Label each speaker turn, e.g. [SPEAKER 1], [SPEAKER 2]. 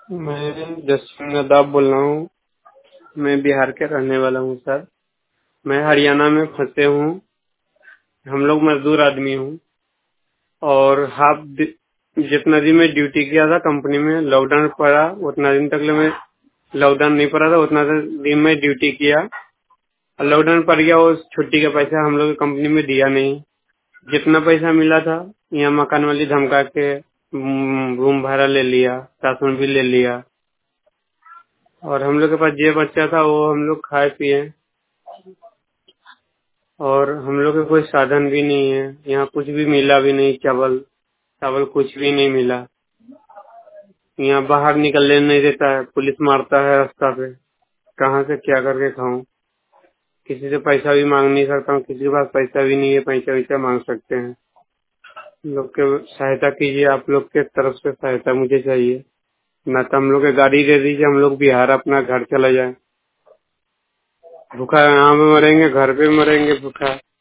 [SPEAKER 1] मैं जसवीन नदाब बोल रहा हूँ। मैं बिहार के रहने वाला हूँ सर। मैं हरियाणा में फंसे हूँ। हम लोग मजदूर आदमी हूँ और जितना दिन मैं ड्यूटी किया था कंपनी में, लॉकडाउन पड़ा उतना दिन तक मैं लॉकडाउन नहीं पड़ा था उतना दिन मैं ड्यूटी किया। और लॉकडाउन पड़ गया, उस छुट्टी का पैसा हम लोग की कंपनी में दिया नहीं। जितना पैसा मिला था यहाँ मकान वाली धमका के रूम भाड़ा ले लिया, राशन भी ले लिया। और हम लोग के पास जो बच्चा था वो हम लोग खाए पिए। और हम लोग के कोई साधन भी नहीं है, यहाँ कुछ भी मिला भी नहीं। चावल चावल कुछ भी नहीं मिला। यहाँ बाहर निकलने नहीं देता है, पुलिस मारता है रास्ता पे। कहाँ से क्या करके खाऊं? किसी से पैसा भी मांग नहीं सकता हूँ, किसी के पास पैसा भी नहीं है, पैसा वैसा मांग सकते हैं। हम लोग के सहायता कीजिए, आप लोग के तरफ से सहायता मुझे चाहिए। ना तो हम लोग के गाड़ी दे दीजिए, हम लोग बिहार अपना घर चला जाए। भूखा यहाँ पे मरेंगे, घर पे मरेंगे भूखा।